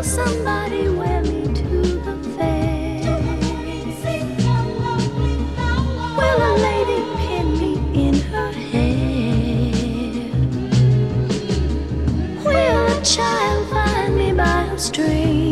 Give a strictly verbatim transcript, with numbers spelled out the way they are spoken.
somebody wear me to the fair? Will a lady pin me in her hair? Will a child find me by a string?